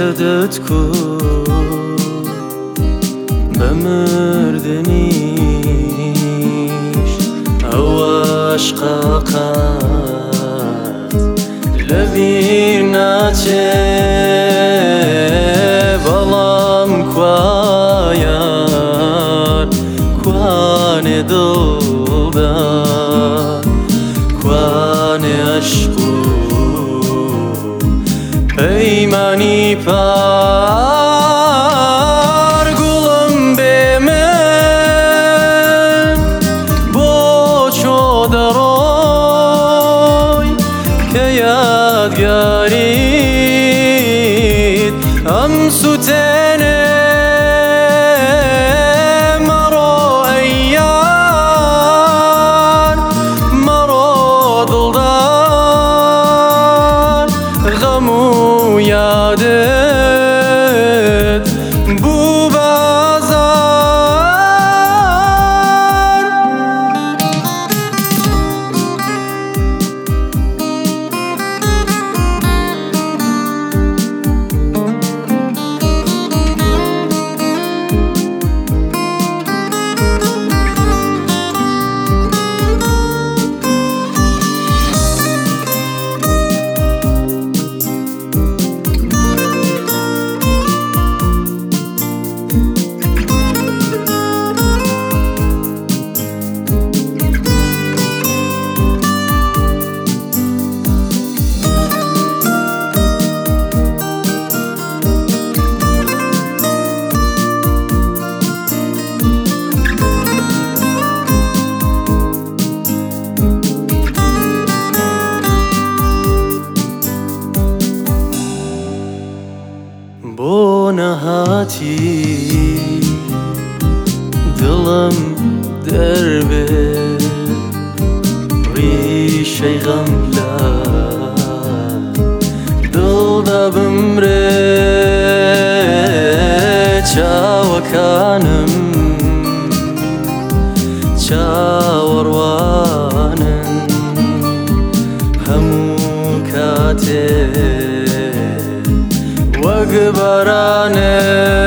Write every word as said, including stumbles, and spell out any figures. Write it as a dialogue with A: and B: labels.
A: دەردت کو بە مردنیش ئەوە عشقا قەت لەبیر ناچێ بەڵام کوایان کوانێ دڵدار کوانێ عشق و پەیمانی پار گوڵم بێ من بۆ چۆ دەڕۆی کە یادگاریت ئەم سوتێنێ مەڕۆ ئەیار مەڕۆ دڵدار غەم و یادت بوو بازار بۆ نەهاتی دڵم دەربێت ڕیشەی غەم لە دڵدا بمرێت چاوەکانم چاوەڕوانن هەموو کاتێ وەک بارانێ